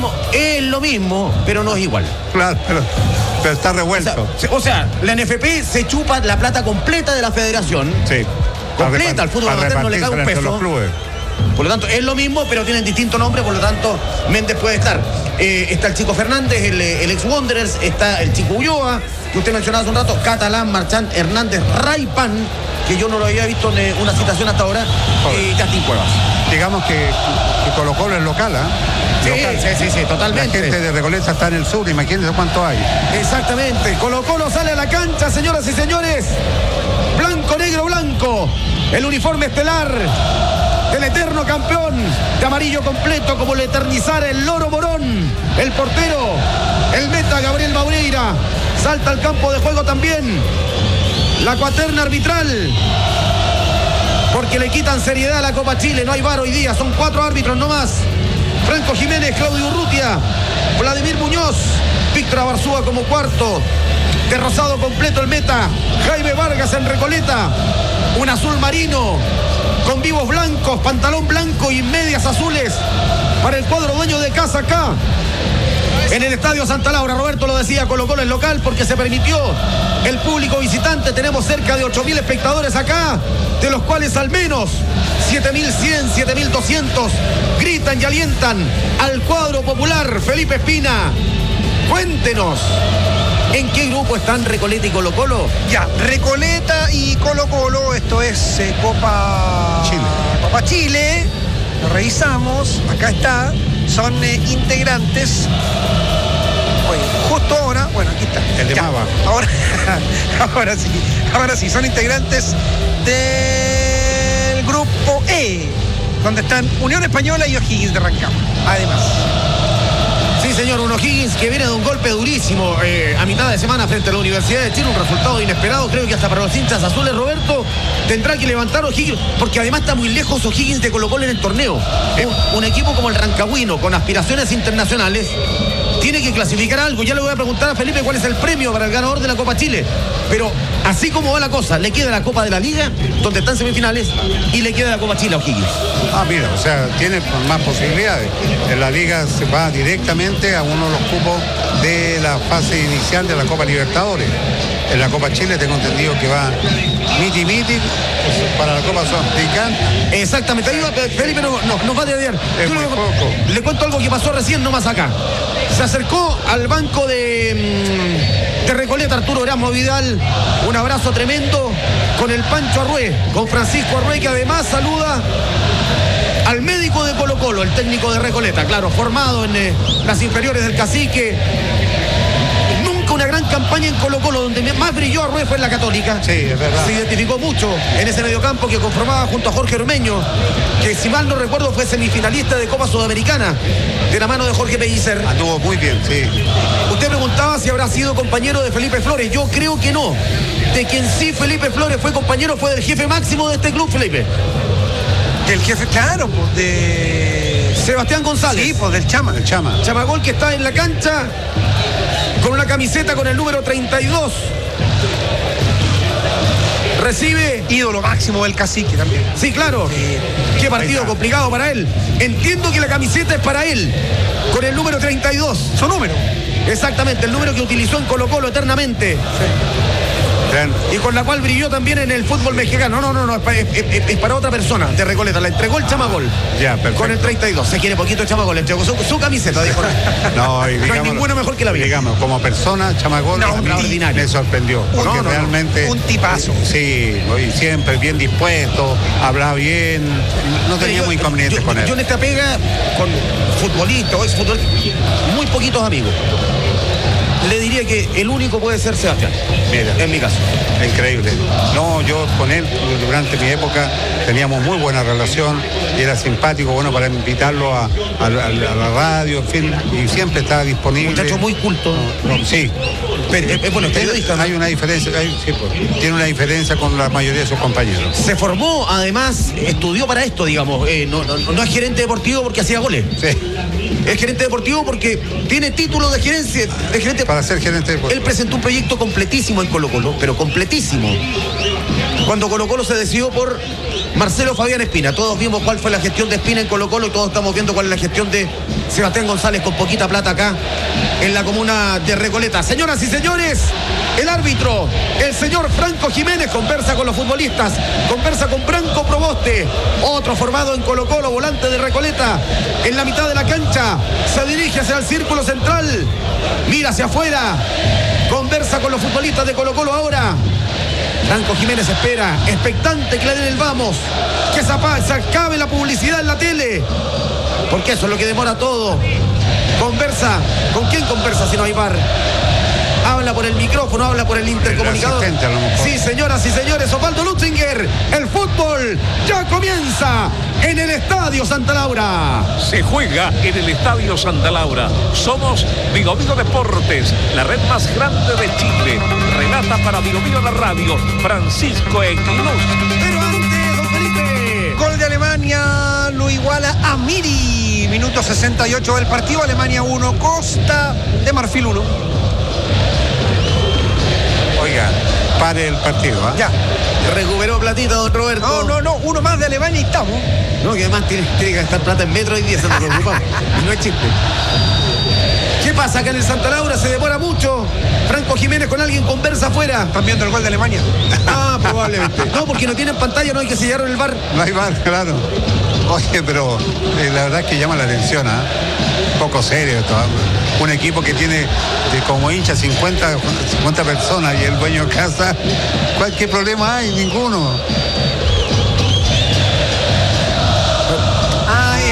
mismo, pero no es igual. Claro, pero está revuelto. O sea, la NFP se chupa la plata completa de la Federación. Sí. Completa, al fútbol amateur no le cae un peso. Por lo tanto, es lo mismo, pero tienen distinto nombre, por lo tanto, Méndez puede estar. Está el Chico Fernández, el ex Wanderers, está el Chico Ulloa, que usted mencionaba hace un rato, Catalán, Marchand, Hernández, Raipan, que yo no lo había visto en una citación hasta ahora, y Castín Cuevas. Digamos que Colo-Colo es local, Sí, totalmente. La gente de Recoleta está en el sur, imagínense cuánto hay. Exactamente, Colo-Colo sale a la cancha, señoras y señores. Blanco, negro, blanco. El uniforme estelar del eterno campeón de amarillo completo, como le eternizara el Loro Morón. El portero, el meta Gabriel Maureira, salta al campo de juego también. La cuaterna arbitral, porque le quitan seriedad a la Copa Chile. No hay VAR hoy día, son 4 árbitros nomás. Franco Jiménez, Claudio Urrutia, Vladimir Muñoz, Víctor Abarzúa como cuarto. De rosado completo el meta, Jaime Vargas en Recoleta. Un azul marino con vivos blancos, pantalón blanco y medias azules para el cuadro dueño de casa acá en el Estadio Santa Laura. Roberto lo decía, Colo-Colo es local porque se permitió el público visitante. Tenemos cerca de 8.000 espectadores acá, de los cuales al menos 7.100, 7.200 gritan y alientan al cuadro popular. Felipe Espina, cuéntenos, ¿en qué grupo están Recoleta y Colo-Colo? Ya, Recoleta y Colo-Colo, esto es Copa Chile. Lo revisamos, acá está. Son integrantes. Oye, justo ahora, bueno, aquí está. El de Ya. Mava. Ahora sí, son integrantes del grupo E, donde están Unión Española y O'Higgins de Rancagua. Además. Sí, señor, un O'Higgins que viene de un golpe durísimo a mitad de semana frente a la Universidad de Chile, un resultado inesperado, creo que hasta para los hinchas azules. Roberto, tendrá que levantar O'Higgins, porque además está muy lejos O'Higgins de Colo-Colo en el torneo. Un equipo como el rancagüino, con aspiraciones internacionales, tiene que clasificar algo. Ya le voy a preguntar a Felipe cuál es el premio para el ganador de la Copa Chile. Pero así como va la cosa, le queda la Copa de la Liga, donde están semifinales, y le queda la Copa Chile a O'Higgins. Mira, o sea, tiene más posibilidades. En la Liga se va directamente a uno de los cupos de la fase inicial de la Copa Libertadores. En la Copa Chile tengo entendido que va miti para la Copa Sudamericana. Exactamente, ahí va, Felipe nos va a dedicar. Le cuento algo que pasó recién nomás acá. Se acercó al banco de Recoleta Arturo Erasmo Vidal, un abrazo tremendo con el Pancho Arrué, con Francisco Arrué, que además saluda al médico de Colo-Colo, el técnico de Recoleta, claro, formado en las inferiores del Cacique. Una gran campaña en Colo-Colo, donde más brilló Arrué fue en la Católica. Sí, es verdad. Se identificó mucho en ese mediocampo que conformaba junto a Jorge Ormeño, que si mal no recuerdo fue semifinalista de Copa Sudamericana, de la mano de Jorge Pellicer. Anduvo muy bien, sí. Usted preguntaba si habrá sido compañero de Felipe Flores. Yo creo que no. De quien sí Felipe Flores fue compañero fue del jefe máximo de este club, Felipe. Del jefe, claro, pues de Sebastián González. Sí, pues del Chama. El Chama. Chamagol, que está en la cancha con una camiseta con el número 32. Recibe. Ídolo máximo del Cacique también. Sí, claro. Qué partido complicado para él. Entiendo que la camiseta es para él, con el número 32. Su número. Exactamente, el número que utilizó en Colo-Colo eternamente. Sí. Y con la cual brilló también en el fútbol mexicano. No, es para otra persona de Recoleta. La entregó el Chamagol. Ya, perfecto. Con el 32. Se quiere poquito el Chamagol. Le entregó su camiseta, dijo. No hay ninguno mejor que la mía. Digamos, como persona, Chamagol me sorprendió. Porque realmente. Un tipazo. Sí, y siempre bien dispuesto, hablaba bien. No teníamos inconvenientes con él. Yo en esta pega, con futbolistas o exfutbolistas, muy poquitos amigos. Le diría que el único puede ser Sebastián. Mira, en mi caso. Increíble. No, yo con él durante mi época teníamos muy buena relación y era simpático, bueno, para invitarlo a la radio, en fin, y siempre estaba disponible. Muchacho muy culto. Sí. Pero, bueno, periodista. Hay una diferencia, tiene una diferencia con la mayoría de sus compañeros. Se formó, además, estudió para esto, digamos. No es gerente deportivo porque hacía goles. Sí. Es gerente deportivo porque tiene título de gerente. Para ser gerente deportivo. Él presentó un proyecto completísimo en Colo-Colo, pero completísimo. Cuando Colo-Colo se decidió por Marcelo Fabián Espina. Todos vimos cuál fue la gestión de Espina en Colo-Colo y todos estamos viendo cuál es la gestión de Sebastián González con poquita plata acá en la comuna de Recoleta. Señoras y señores, el árbitro, el señor Franco Jiménez, conversa con los futbolistas, conversa con Branco Proboste, otro formado en Colo-Colo, volante de Recoleta, en la mitad de la cancha, se dirige hacia el círculo central, mira hacia afuera, conversa con los futbolistas de Colo-Colo ahora. Franco Jiménez espera, expectante que le den el vamos, que se acabe la publicidad en la tele, porque eso es lo que demora todo. Conversa, ¿con quién conversa si no hay bar? Habla por el micrófono, habla por el intercomunicador. Sí, señoras y señores, Osvaldo Lutzinger, el fútbol ya comienza en el Estadio Santa Laura. Se juega en el Estadio Santa Laura. Somos Vigo Deportes, la red más grande de Chile. Relata para Vigo la radio, Francisco Equinuz. Pero antes, don Felipe. Gol de Alemania lo iguala a Miri. Minuto 68 del partido. Alemania 1, Costa de Marfil 1. Oiga, pare el partido, ¿ah? Ya. Recuperó platita, don Roberto. No, uno más de Alemania y estamos. No, que además tiene que gastar plata en metro y 10, se nos preocupa. No es chiste. ¿Qué pasa acá en el Santa Laura? Se demora mucho. Franco Jiménez con alguien conversa afuera. ¿Están viendo el gol de Alemania? Ah, probablemente. No, porque no tienen pantalla, no hay que sellaron el bar. No hay bar, claro. Oye, pero la verdad es que llama la atención, ¿ah? Un poco serio esto, ¿ah? Un equipo que tiene como hincha 50 personas y el dueño de casa, ¿qué problema hay? Ninguno.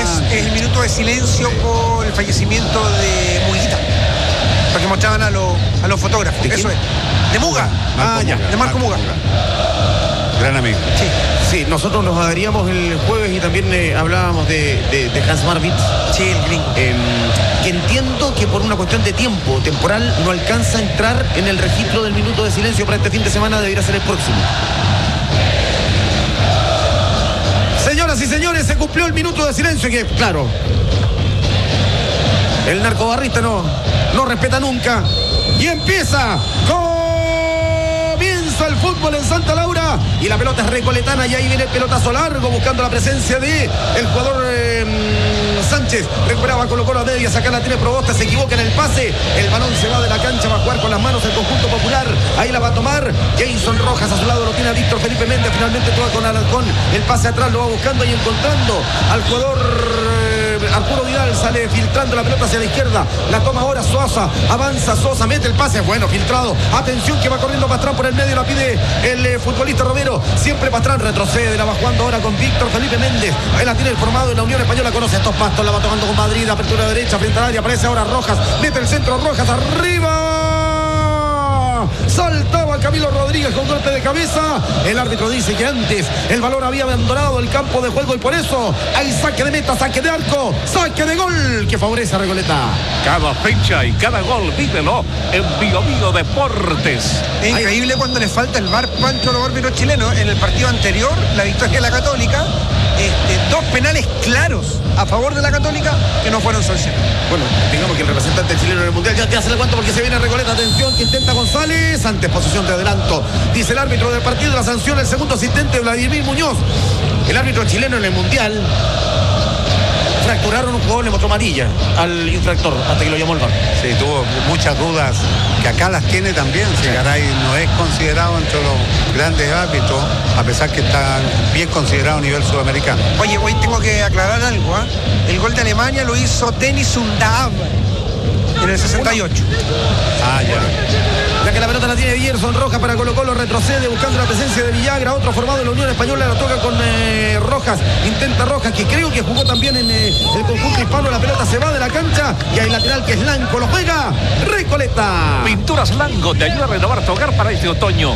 de silencio por el fallecimiento de Muguita. Porque mostraban a los fotógrafos. Eso es. De Muga. De Marco Muga. Gran amigo. Sí. Sí, nosotros nos daríamos el jueves y también hablábamos de Hans Marvitz. Sí, el gringo. Que entiendo que por una cuestión de tiempo temporal no alcanza a entrar en el registro del minuto de silencio para este fin de semana, debería ser el próximo. Señoras y señores, se cumplió el minuto de silencio que, claro, el narcobarrista no respeta nunca. Y empieza el fútbol en Santa Laura y la pelota es recoletana y ahí viene el pelotazo largo buscando la presencia de el jugador Sánchez. Recuperaba Colo-Colo a media, acá la tiene Proboste, se equivoca en el pase, el balón se va de la cancha, va a jugar con las manos el conjunto popular, ahí la va a tomar Jason Rojas, a su lado lo tiene a Víctor Felipe Méndez, finalmente toca con Alarcón, el pase atrás lo va buscando y encontrando al jugador Arturo Vidal, sale filtrando la pelota hacia la izquierda, la toma ahora Sosa, avanza Sosa, mete el pase, bueno, filtrado, atención que va corriendo Pastrán por el medio, la pide el futbolista Romero, siempre Pastrán retrocede, la va jugando ahora con Víctor Felipe Méndez, ahí la tiene el formado en la Unión Española, conoce estos pastos, la va tocando con Madrid, apertura derecha frente al área, aparece ahora Rojas, mete el centro Rojas, arriba, saltaba Camilo Rodríguez con golpe de cabeza, el árbitro dice que antes el balón había abandonado el campo de juego y por eso hay saque de meta, saque de arco, saque de gol que favorece a Recoleta. Cada fecha y cada gol vívelo en Bio Bio Deportes. Es increíble cuando le falta el VAR, Pancho, a los árbitros chilenos. En el partido anterior, la victoria de la Católica, dos penales claros a favor de la Católica que no fueron sancionados. Bueno, digamos que el representante chileno en el Mundial ya hace el cuento porque se viene Recoleta, atención que intenta González, antes posición de adelanto, dice el árbitro del partido, la sanción el segundo asistente Vladimir Muñoz. El árbitro chileno en el Mundial fracturaron un jugador, le mostró amarilla al infractor hasta que lo llamó el VAR. Sí, tuvo muchas dudas que acá las tiene también. Sí. Garay no es considerado entre los grandes árbitros, a pesar que está bien considerado a nivel sudamericano. Oye, hoy tengo que aclarar algo, El gol de Alemania lo hizo Denis Undav en el 68. Ya que la pelota la tiene Gerson Rojas para Colo-Colo, retrocede buscando la presencia de Villagra, otro formado en la Unión Española, la toca con Rojas, intenta Rojas, que creo que jugó también en el conjunto hispano, la pelota se va de la cancha y hay lateral que es Lanco, lo juega Recoleta. Pinturas Lanco te ayuda a renovar tu hogar para este otoño.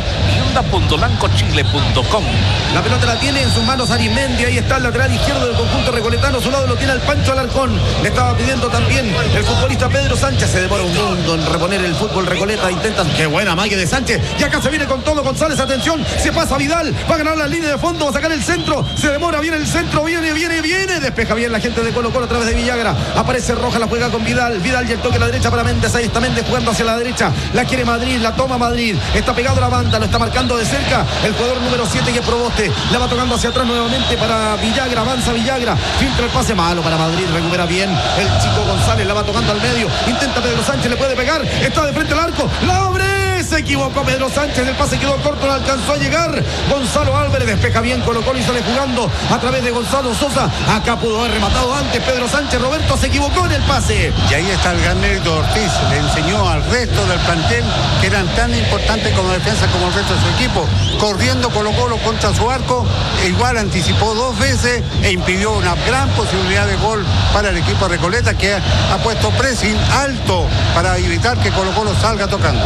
Hyundai.lancochile.com. La pelota la tiene en sus manos Arimendi, ahí está el lateral izquierdo del conjunto recoletano, a su lado lo tiene el Pancho Alarcón, le estaba pidiendo también el futbolista Pedro Sánchez, se demora un mundo en reponer el fútbol Recoleta, intentan, qué buena magia de Sánchez, y acá se viene con todo González, atención, se pasa Vidal, va a ganar la línea de fondo, va a sacar el centro, se demora, viene el centro, viene, despeja bien la gente de Colo-Colo a través de Villagra, aparece Roja, la juega con Vidal y el toque a la derecha para Méndez, ahí está Méndez jugando hacia la derecha, la quiere Madrid, la toma Madrid, está pegado a la banda, lo está marcando de cerca, el jugador número 7 que es Proboste, la va tocando hacia atrás nuevamente para Villagra, avanza Villagra, filtra el pase malo para Madrid, recupera bien el chico González, la va tocando al medio, intenta Pedro Sánchez, le puede pegar, está de frente al arco, la abre, se equivocó Pedro Sánchez, el pase quedó corto, no alcanzó a llegar, Gonzalo Álvarez despeja bien Colo-Colo y sale jugando a través de Gonzalo Sosa, acá pudo haber rematado antes Pedro Sánchez, Roberto se equivocó en el pase. Y ahí está el gran mérito de Ortiz, le enseñó al resto del plantel que eran tan importantes como defensa como el resto de su equipo, corriendo Colo-Colo contra su arco, igual anticipó 2 veces e impidió una gran posibilidad de gol para el equipo Recoleta, que ha puesto pressing alto para evitar que Colo-Colo salga tocando.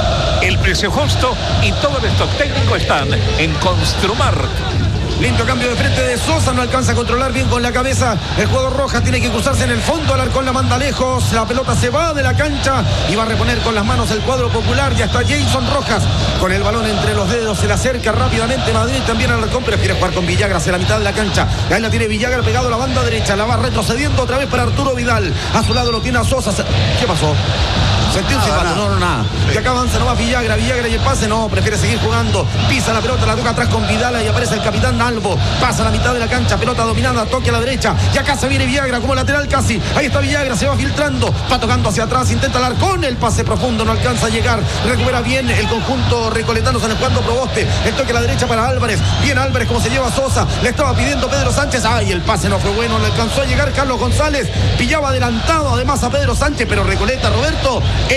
El precio justo y todo el stock técnico están en Construmar. Lindo cambio de frente de Sosa, no alcanza a controlar bien con la cabeza el jugador Rojas, tiene que cruzarse en el fondo, Alarcón la manda lejos, la pelota se va de la cancha y va a reponer con las manos el cuadro popular, ya está Jason Rojas con el balón entre los dedos, se le acerca rápidamente Madrid, también Alarcón prefiere jugar con Villagra hacia la mitad de la cancha, ahí la tiene Villagra pegado a la banda derecha, la va retrocediendo otra vez para Arturo Vidal, a su lado lo tiene a Sosa, ¿qué pasó? Sentí un silbato, nada. Sí. Y acá avanza, no va Villagra y el pase, no, prefiere seguir jugando. Pisa la pelota, la toca atrás con Vidal y aparece el capitán Albo. Pasa a la mitad de la cancha, pelota dominada, toque a la derecha. Y acá se viene Villagra como lateral casi. Ahí está Villagra, se va filtrando, va tocando hacia atrás, intenta Alarcón, el pase profundo, no alcanza a llegar. Recupera bien el conjunto recoletano, sale jugando Proboste. El toque a la derecha para Álvarez. Bien Álvarez como se lleva Sosa. Le estaba pidiendo Pedro Sánchez. Ay, el pase no fue bueno, le alcanzó a llegar Carlos González. Pillaba adelantado además a Pedro Sánchez, pero Recoleta, Roberto,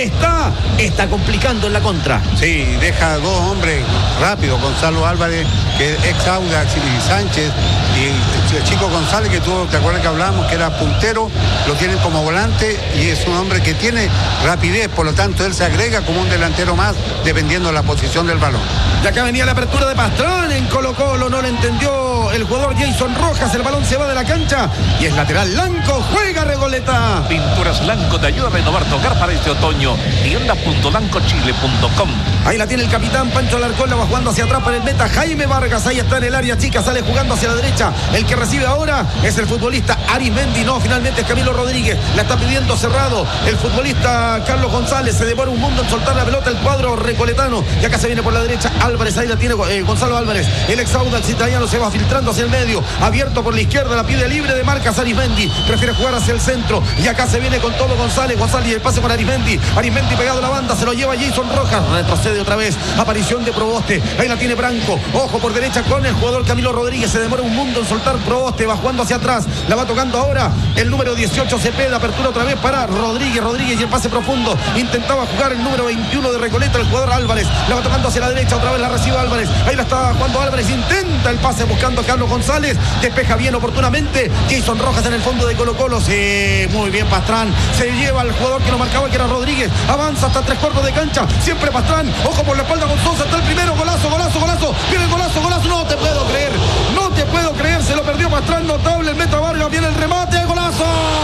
está complicando en la contra. Sí, deja 2 hombres rápido, Gonzalo Álvarez, que es ex Audax, y Sánchez, y Chico González, que tú te acuerdas que hablábamos que era puntero, lo tienen como volante y es un hombre que tiene rapidez, por lo tanto él se agrega como un delantero más dependiendo de la posición del balón. Y acá venía la apertura de Pastrán en Colo-Colo, no lo entendió el jugador Jason Rojas, el balón se va de la cancha y es lateral. Lanco juega Recoleta. Pinturas Lanco te ayuda a renovar tu hogar para este otoño. Tienda.lancochile.com. Ahí la tiene el capitán Pancho Alarcón, la va jugando hacia atrás para el meta Jaime Vargas, ahí está en el área chica, sale jugando hacia la derecha. El que recibe ahora es el futbolista Arismendi, no, finalmente es Camilo Rodríguez, la está pidiendo cerrado el futbolista Carlos González, se demora un mundo en soltar la pelota el cuadro recoletano, y acá se viene por la derecha Álvarez, ahí la tiene Gonzalo Álvarez, el ex Audax italiano se va filtrando hacia el medio, abierto por la izquierda, la pide libre de marcas Arismendi, prefiere jugar hacia el centro, y acá se viene con todo González y el pase con Arismendi pegado a la banda, se lo lleva Jason Rojas, retrocede otra vez, aparición de Proboste, ahí la tiene Branco, ojo por derecha con el jugador Camilo Rodríguez, se demora un mundo en soltar Proboste, va jugando hacia atrás, la va tocando ahora el número 18 Cepeda, apertura otra vez para Rodríguez y el pase profundo, intentaba jugar el número 21 de Recoleta, el jugador Álvarez, la va tocando hacia la derecha, otra vez la recibe Álvarez, ahí la está jugando Álvarez, intenta el pase buscando a Carlos González, despeja bien oportunamente, Jason Rojas en el fondo de Colo-Colo, sí, muy bien Pastrán, se lleva al jugador que lo marcaba que era Rodríguez, avanza hasta 3/4 de cancha, siempre Pastrán, ojo por la espalda con Sosa, está el primero, golazo, viene el golazo, no te puedo creer, se lo perdió Pastrán, notable el Meta Vargas, viene el remate, golazo.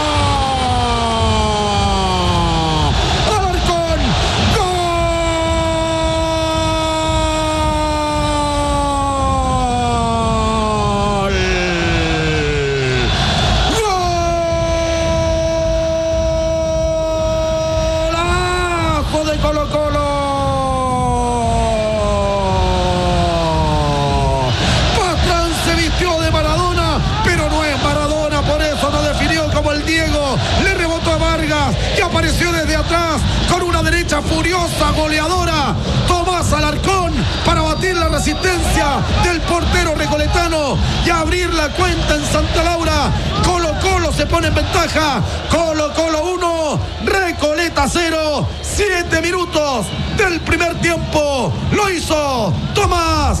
Alarcón, golazo de Colo-Colo. Le rebotó a Vargas y apareció desde atrás con una derecha furiosa, goleadora. Tomás Alarcón para batir la resistencia del portero recoletano y abrir la cuenta en Santa Laura. Colo-Colo se pone en ventaja. Colo-Colo 1, Recoleta 0. 7 minutos del primer tiempo. Lo hizo Tomás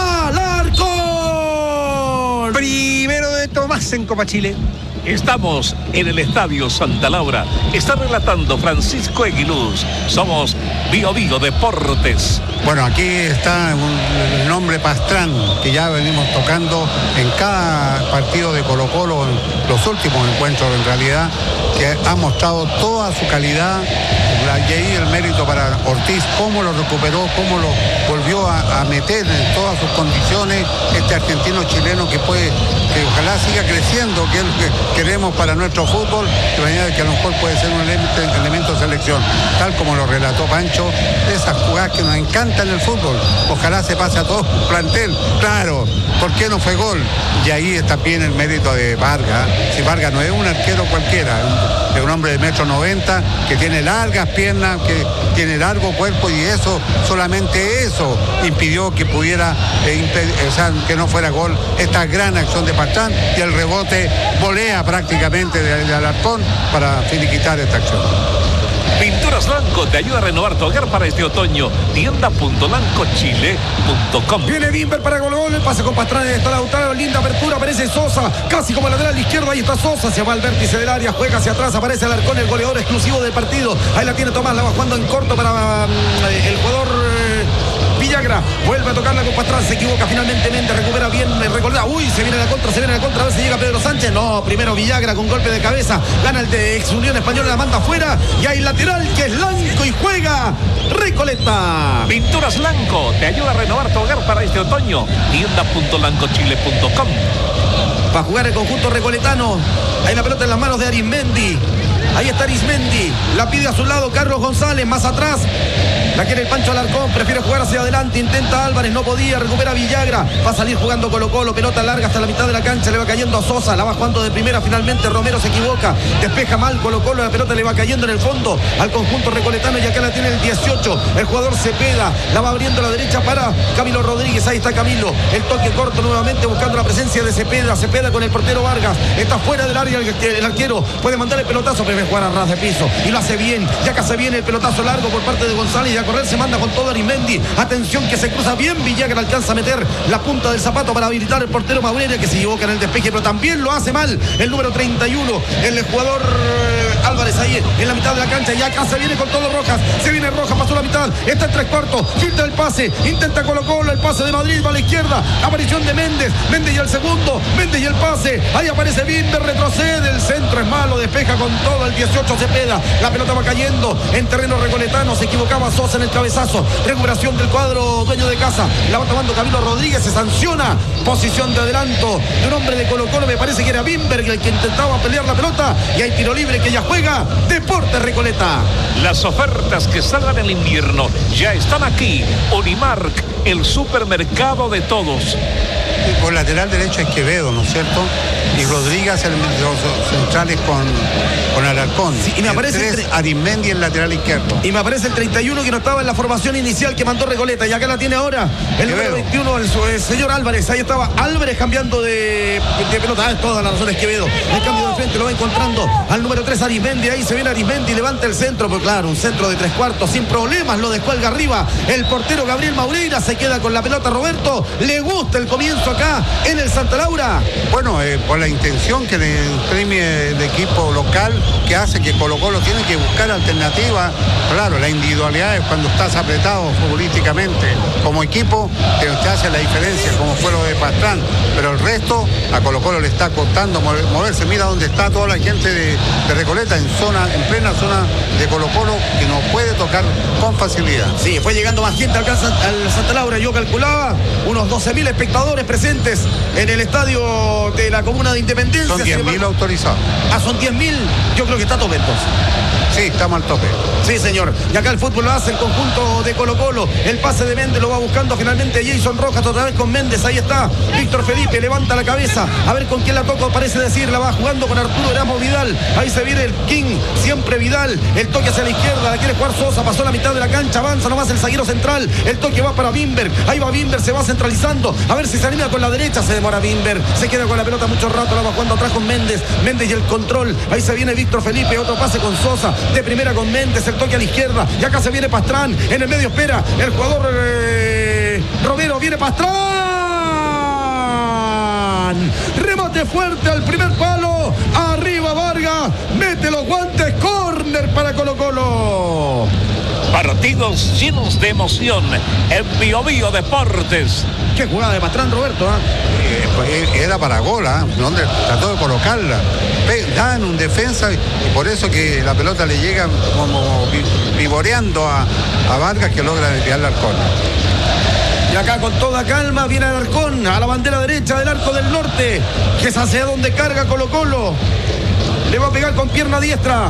Alarcón. Primero de Tomás en Copa Chile. Estamos en el Estadio Santa Laura. Está relatando Francisco Eguiluz. Somos Bío Bío Deportes. Bueno, aquí está el nombre Pastrán, que ya venimos tocando en cada partido de Colo-Colo, en los últimos encuentros en realidad, que ha mostrado toda su calidad. Y ahí el mérito para Ortiz, cómo lo recuperó, cómo lo volvió a meter en todas sus condiciones, este argentino chileno que ojalá siga creciendo, que es lo que queremos para nuestro fútbol, que a lo mejor puede ser un elemento de selección, tal como lo relató Pancho, esas jugadas que nos encantan en el fútbol, ojalá se pase a todo el plantel, claro, ¿por qué no fue gol? Y ahí está bien el mérito de Vargas, si Vargas no es un arquero cualquiera, es un hombre de 1,90 m, que tiene largas piernas, que tiene largo cuerpo, y eso, solamente eso impidió que pudiera, que no fuera gol esta gran acción de Pastrán, y el rebote volea prácticamente de Alarcón para finiquitar esta acción. Pinturas Lanco te ayuda a renovar tu hogar para este otoño. Tienda.lancochile.com. Viene Bimber para Colo-Colo, el pase con Pastrán, está Lautaro, linda apertura, aparece Sosa, casi como lateral izquierdo, ahí está Sosa, se va al vértice del área, juega hacia atrás, aparece Alarcón, el goleador exclusivo del partido, ahí la tiene Tomás, la va jugando en corto para el jugador Villagra, vuelve a tocarla con Pastrán, se equivoca finalmente Méndez, recupera bien, Recoleta, se viene la contra, a ver si llega Pedro Sánchez, no, primero Villagra con golpe de cabeza, gana el de Ex Unión Española, la manda afuera, y hay lateral que es Lanco y juega Recoleta. Pinturas Lanco te ayuda a renovar tu hogar para este otoño. Tienda.lancochile.com. Va a jugar el conjunto recoletano, ahí la pelota en las manos de Arismendi. Ahí está Arismendi, la pide a su lado Carlos González, más atrás la quiere el Pancho Alarcón, prefiere jugar hacia adelante, intenta Álvarez, no podía, recupera Villagra, va a salir jugando Colo-Colo, pelota larga hasta la mitad de la cancha, le va cayendo a Sosa, la va jugando de primera, finalmente Romero se equivoca, despeja mal Colo-Colo, la pelota le va cayendo en el fondo al conjunto recoletano, y acá la tiene el 18, el jugador Cepeda, la va abriendo a la derecha para Camilo Rodríguez, ahí está Camilo, el toque corto nuevamente buscando la presencia de Cepeda con el portero Vargas, está fuera del área el arquero, puede mandar el pelotazo, pero jugar a ras de piso, y lo hace bien, y acá se viene el pelotazo largo por parte de González, y a correr, se manda con todo Arismendi. Atención que se cruza bien, Villagra alcanza a meter la punta del zapato para habilitar el portero Maureira, que se equivoca en el despeje, pero también lo hace mal el número 31, el jugador Álvarez ahí en la mitad de la cancha. Y acá se viene con todo Rojas, se viene Rojas, pasó la mitad, está en 3/4, filtra el pase, intenta Colo-Colo, el pase de Madrid va a la izquierda, aparición de Méndez y el segundo, Méndez y el pase, ahí aparece Bimber, retrocede, el centro es malo, despeja con todo el 18 Cepeda, la pelota va cayendo en terreno recoletano, se equivocaba Sosa en el cabezazo, recuperación del cuadro dueño de casa, la va tomando Camilo Rodríguez, se sanciona, posición de adelanto de un hombre de Colo-Colo, me parece que era Bimber el que intentaba pelear la pelota, y hay tiro libre que ya juega Deportes Recoleta. Las ofertas que salgan en el invierno ya están aquí. Unimark, el supermercado de todos. Por lateral derecho es Quevedo, ¿no es cierto? Y Rodríguez los centrales con Alarcón. Sí, y me aparece el Arismendi en lateral izquierdo. Y me aparece el 31 que no estaba en la formación inicial que mandó Recoleta. Y acá la tiene ahora el número 21, el señor Álvarez. Ahí estaba Álvarez cambiando de pelota. Todas las razones Quevedo. El cambio de frente lo va encontrando al número 3 Arismendi. Ahí se viene Arismendi, levanta el centro. Pues claro, un centro de 3/4 sin problemas. Lo descuelga arriba el portero Gabriel Maureira. Se queda con la pelota Roberto. Le gusta el comienzo acá en el Santa Laura. Bueno, por la intención que le imprime el equipo local, que hace que Colo-Colo tiene que buscar alternativas. Claro, la individualidad es cuando estás apretado futbolísticamente como equipo, te hace la diferencia, como fue lo de Pastrán, pero el resto a Colo-Colo le está costando moverse. Mira dónde está toda la gente de Recoleta, en plena zona de Colo-Colo, que no puede tocar con facilidad. Sí, fue llegando más gente acá al Santa Laura. Yo calculaba unos 12.000 espectadores presentes en el estadio de la comuna de Independencia. Son 10.000 autorizados. Son 10.000. Yo creo que está a tope entonces. Sí, estamos al tope. Sí, señor. Y acá el fútbol lo hace el conjunto de Colo-Colo. El pase de Méndez lo va buscando finalmente Jason Rojas, otra vez con Méndez. Ahí está Víctor Felipe, levanta la cabeza. A ver con quién la toca, parece decir. La va jugando con Arturo Erasmo Vidal. Ahí se viene el King, siempre Vidal. El toque hacia la izquierda, la quiere jugar Sosa. Pasó la mitad de la cancha, avanza nomás el zaguero central. El toque va para Bimber. Ahí va Bimber, se va centralizando. A ver si se anima con la derecha. Se demora Bimber. Se queda con la pelota mucho rato. La va jugando atrás con Méndez. Méndez y el control. Ahí se viene Víctor Felipe. Otro pase con Sosa. De primera con Méndez. El toque a la izquierda. Y acá se viene Pastrán. En el medio espera el jugador Romero. Viene Pastrán. Remate fuerte al primer palo. Arriba Vargas. Mete los guantes. Córner para Colo-Colo. Partidos llenos de emoción en Bio Bio Deportes. Qué jugada de Pastrán, Roberto. Era para gol, donde trató de colocarla. Dan un defensa y por eso que la pelota le llega como vivoreando a Vargas, que logra desviarla al córner. Y acá con toda calma viene Alarcón a la bandera derecha del arco del norte, que es hacia donde carga Colo-Colo. Le va a pegar con pierna diestra.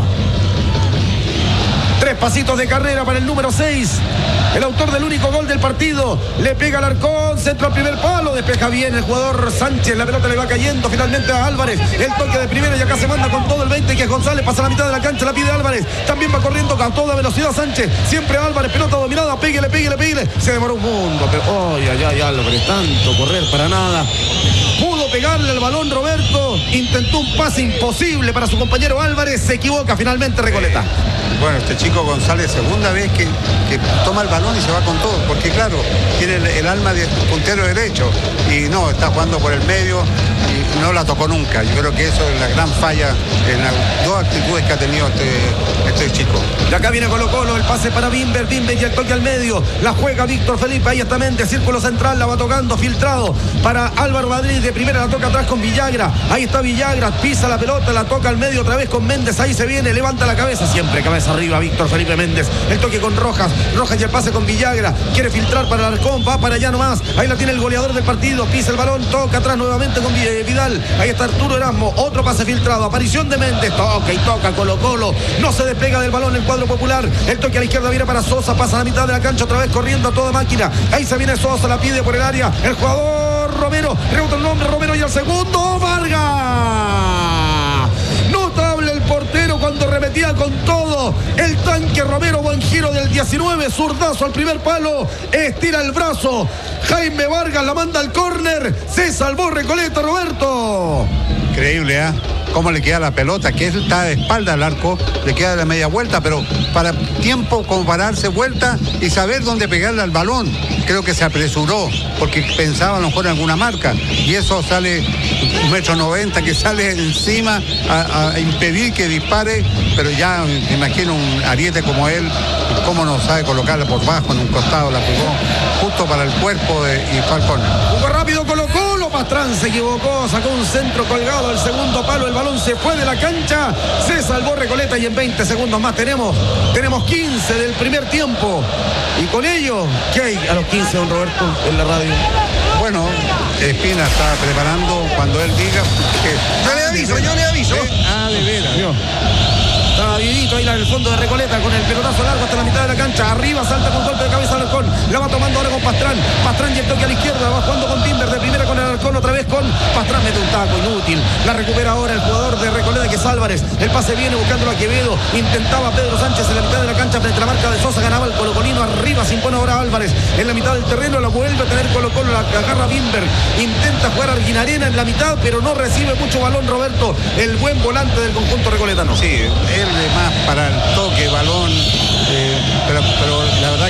3 pasitos de carrera para el número 6. El autor del único gol del partido. Le pega al Alarcón, centro al primer palo. Despeja bien el jugador Sánchez. La pelota le va cayendo finalmente a Álvarez. El toque de primera y acá se manda con todo el 20, que es González. Pasa la mitad de la cancha, la pide Álvarez. También va corriendo con toda velocidad Sánchez. Siempre Álvarez, pelota dominada. Pégale. Se demoró un mundo. Pero, Álvarez, tanto correr para nada. Pudo pegarle el balón Roberto. Intentó un pase imposible para su compañero Álvarez. Se equivoca finalmente Recoleta. Bueno, este chico González, segunda vez que toma el balón y se va con todo, porque claro, tiene el alma de puntero derecho y no, está jugando por el medio y no la tocó nunca. Yo creo que eso es la gran falla en las dos actitudes que ha tenido este chico. Y acá viene Colo-Colo, el pase para Bimber y el toque al medio, la juega Víctor Felipe, ahí está Méndez, círculo central, la va tocando, filtrado para Álvaro Madrid, de primera la toca atrás con Villagra, ahí está Villagra, pisa la pelota, la toca al medio otra vez con Méndez, ahí se viene, levanta la cabeza, siempre cabeza arriba Víctor Felipe Méndez, el toque con Rojas y el pase con Villagra, quiere filtrar para Alarcón, va para allá nomás, ahí la tiene el goleador del partido, pisa el balón, toca atrás nuevamente con Vidal, ahí está Arturo Erasmo, otro pase filtrado, aparición de Méndez, toca Colo-Colo, no se despega del balón el cuadro popular, el toque a la izquierda viene para Sosa, pasa a la mitad de la cancha otra vez corriendo a toda máquina, ahí se viene Sosa, la pide por el área, el jugador Romero, rebota el nombre Romero y el segundo, Vargas, notable el portero cuando remetía con todo, el tanque Romero, buen giro del 19, zurdazo al primer palo, estira el brazo, Jaime Vargas la manda al córner, se salvó Recoleta, Roberto. Increíble, cómo le queda la pelota, que él está de espalda al arco, le queda la media vuelta, pero para tiempo como para darse vuelta y saber dónde pegarle al balón. Creo que se apresuró porque pensaba a lo mejor en alguna marca y eso sale 1,90 m que sale encima a impedir que dispare, pero ya me imagino un ariete como él, cómo no sabe colocarla por bajo en un costado, la pegó justo para el cuerpo y fue al córner. Jugó rápido Colo-Colo, Pastrán se equivocó, sacó un centro colgado al segundo palo, el balón se fue de la cancha, se salvó Recoleta y en 20 segundos más tenemos 15 del primer tiempo. Y con ello, ¿qué hay a los 15, don Roberto, en la radio? Bueno, Espina está preparando cuando él diga que... Yo le aviso. De veras. Estaba vivito ahí en el fondo de Recoleta con el pelotazo largo hasta la mitad de la cancha. Arriba salta con golpe de cabeza Alarcón. La va tomando ahora con Pastrán. Pastrán y el toque a la izquierda. Va jugando con Timber. De primera con Alarcón. Otra vez con Pastrán. Mete un taco inútil. La recupera ahora el jugador de Recoleta que es Álvarez. El pase viene buscándolo a Quevedo. Intentaba Pedro Sánchez en la mitad de la cancha frente a la marca de Sosa. Ganaba el colocolino. Arriba se impone ahora Álvarez. En la mitad del terreno la vuelve a tener Colo-Colo. La agarra Bimber. Intenta jugar a Arguinarena en la mitad, pero no recibe mucho balón Roberto. El buen volante del conjunto recoletano. Sí, él es más para el toque, balón,